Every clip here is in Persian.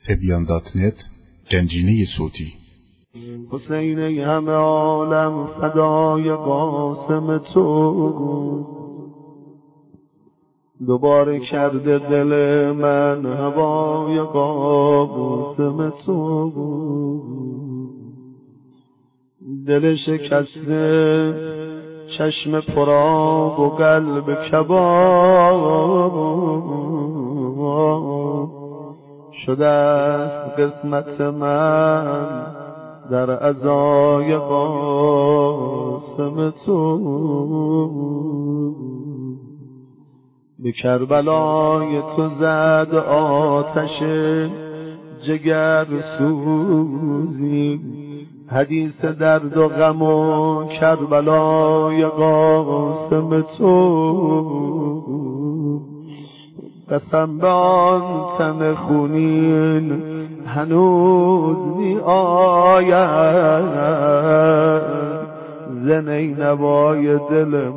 تبیان.net گنجینه صوتی. حسین همه عالم فدای قاسم تو، دوباره کرده دل من هوای قاسم تو. دل شکسته، چشم پرآب و قلب کباب، شده است قسمت من در عزای قاسم تو. به کربلای تو زد آتش جگر سوزی، حدیث درد و غم و کربلای قاسم تو. قسم به آن تن خونین هنوز می آید، ز نینوای دل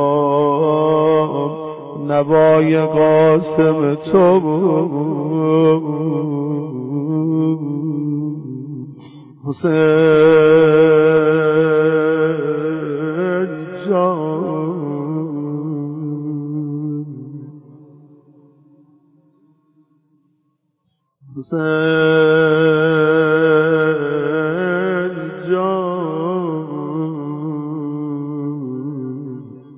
ما نوای قاسم تو. حسین جان، حسین جان،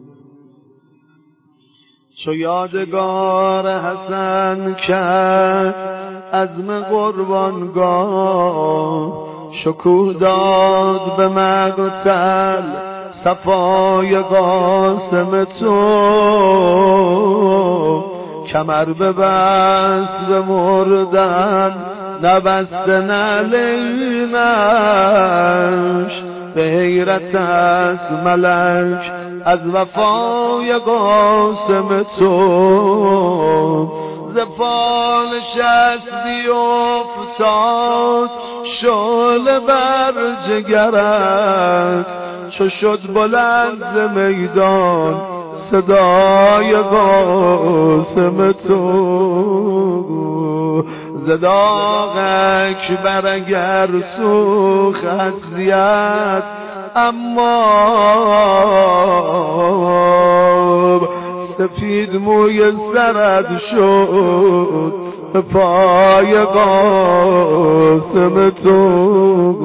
چو یادگار حسن کرد عزم قربانگاه، شکوه داد به مقتل صفای قاسم تو. کمر ببست به مردن نبسته نعلینش، به حیرت از ملک از وفای قاسم تو. ز پا نشست بیفتاد شعله بر جگرت، چو شد بلند ز میدان صدای قاسم تو. ز داغک بر اگر سوخت اذیت اما سفید موی سرد شد به پای قاسم تو.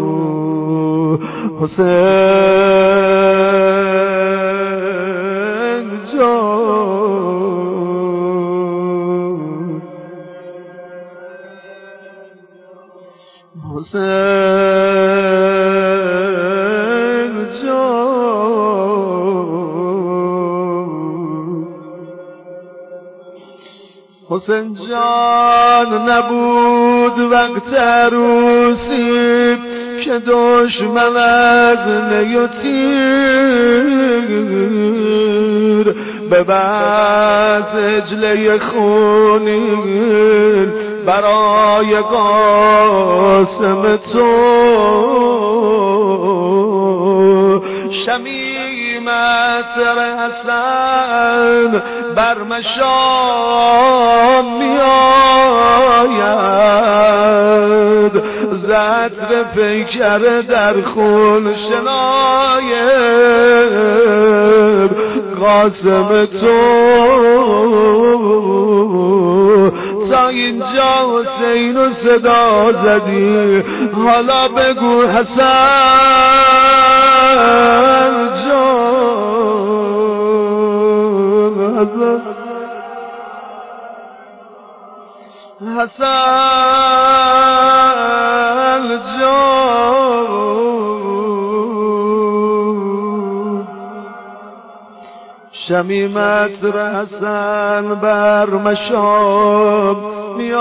حسین جان، حسین جان، حسین جان نبود وقت عروسی که دشمن از نی و تیر ببست عجله خونین برای قاسم تو. شمیمت حسن بر مشام می آید، عطر پیکر در خون شنای قاسم تو. تا اینجا حسین و صدا زدی، حالا بگو حسن جان، حسن جان. شمیمت حسن بر مشام می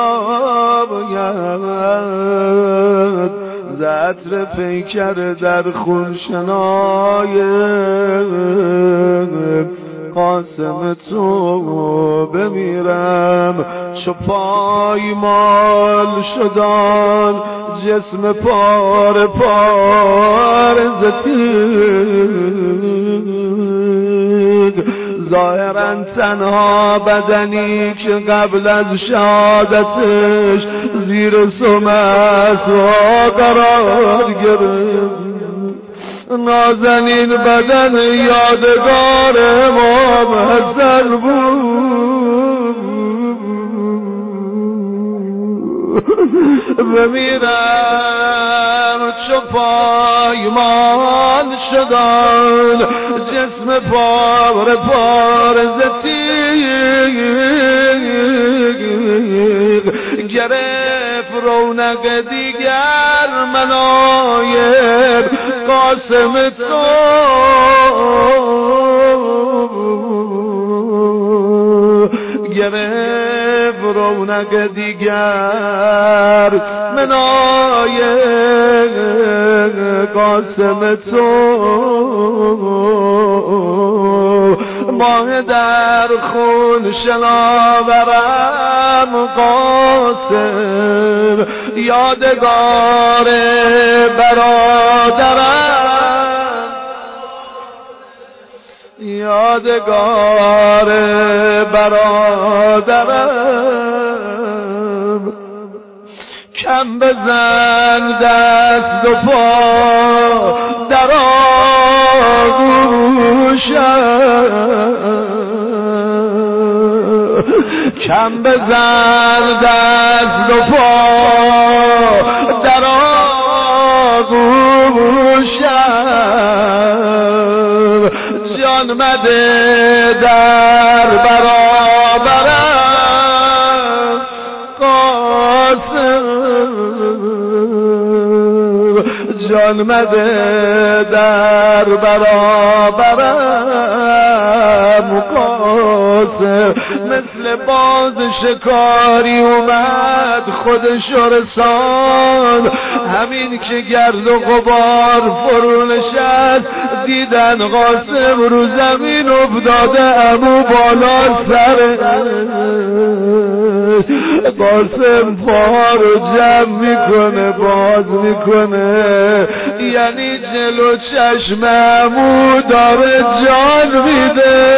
آید، ز عطر پیکر در خون شنای قاسم تو. بمیرم چو پایمال شدان جسم پاره پاره ز تیغ، ظاهرا تنها بدنی که قبل از شهادتش زیر سمت ها قرار گرفت. نازنین بدن یادگار امام حسن بود. بمیرم چو پایمان شدن جسم پاره پاره ز تیغ گرفت رونق دیگر منایب قاسم تو گرفت رونق دیگر منایب قاسم تو ماه در خون شناورم قاسم یادگار برادرم یادگار برادرم کم بزن دست و پا در آغوشم کم بزن دست و پا در آغوشم جان مده در برابرم قاسم جان مده در برابرم قاسم مثل باز شکاری اومد خودشو رسان همین که گرد و غبار فرو نشست دیدن قاسم رو زمین افتاده امو بالا سر قاسم پا رو جمع میکنه باز میکنه یعنی جلو چشم امو داره جان میده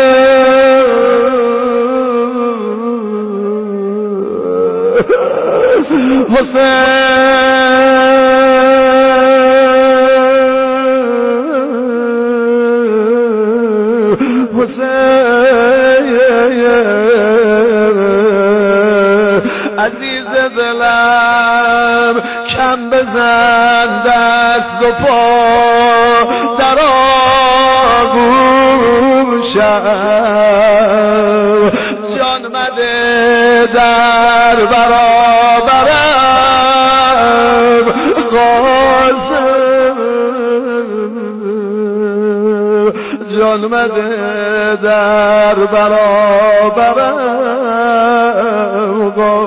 حسین عزیز دلم کم بزن دست و پا در آغوشم جان مده در برابرم قاسم جان مده در برابرم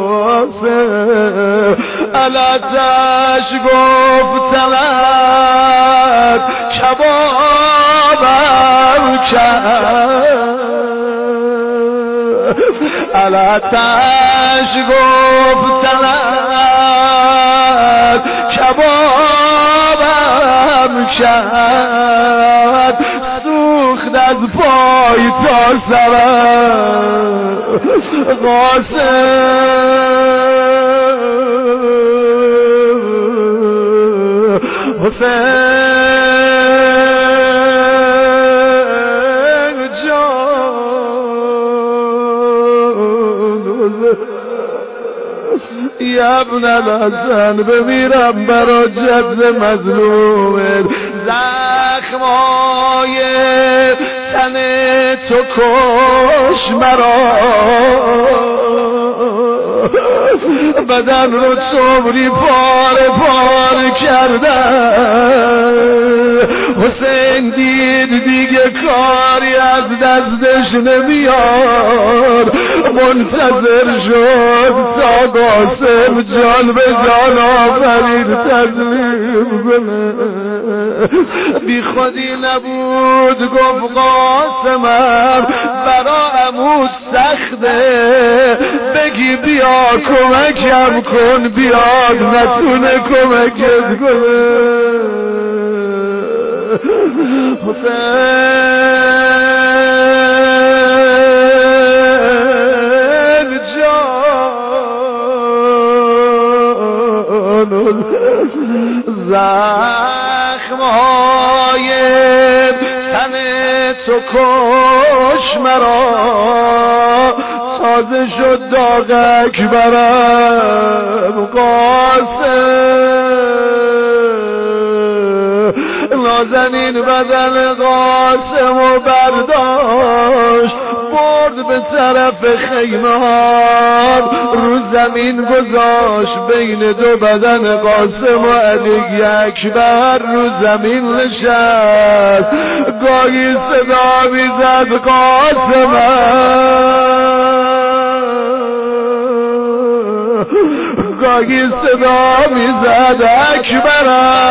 قاسم علتش گفتمت کبابم کرد علتش گفتمت کبابم کرد سوخت از پای تا سرم قاسم حسین جان ابن الحسن بمیرم برا جد مظلومت زخمای تن تو کش مرا بدن رو صبری پاره پاره کردن حسین دید دیگه کاری از دستش نمیاد منتظر شد تا قاسم جان به جان آفرید تسلیم کنه بی خودی نبود گفت قاسمم برا عمود سخته بگی بیا کمکم کن بیاد نتونه کمکت کنه حسین زخمهای تن تو کش مرا تازه شد داغ اکبرم قاسم نازنین بدن قاسم و برداشت برد به طرف خیمه رو زمین گذاشت بین دو بدن قاسم و علی اکبر رو زمین نشست گاهی صدا میزد قاسم گاهی صدا میزد اکبر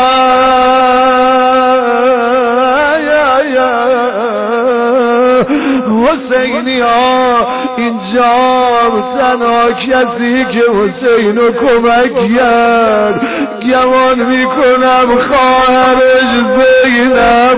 حسینی ها اینجا تنها کسی که حسینو کمک کرد گمان میکنم خواهرش زینب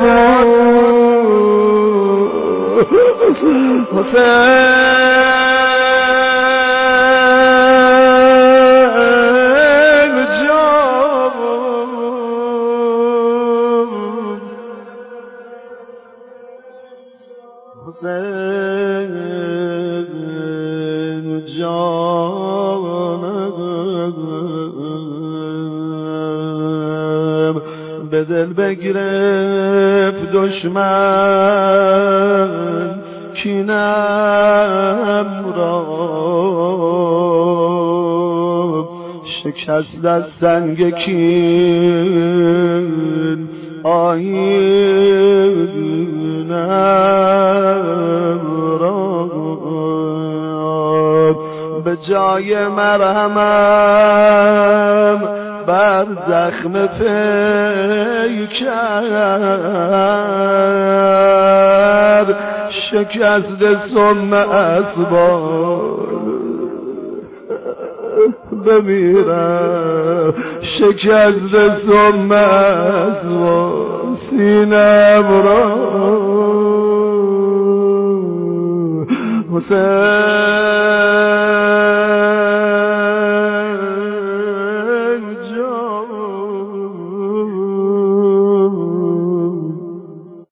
به دل بگرفت دشمن کینم را شکست از سنگ کین آیینم را به جای مرهمم بر زخم پیکر شکست سم اسباب بمیرم شکست سم اسباب سینم را حسین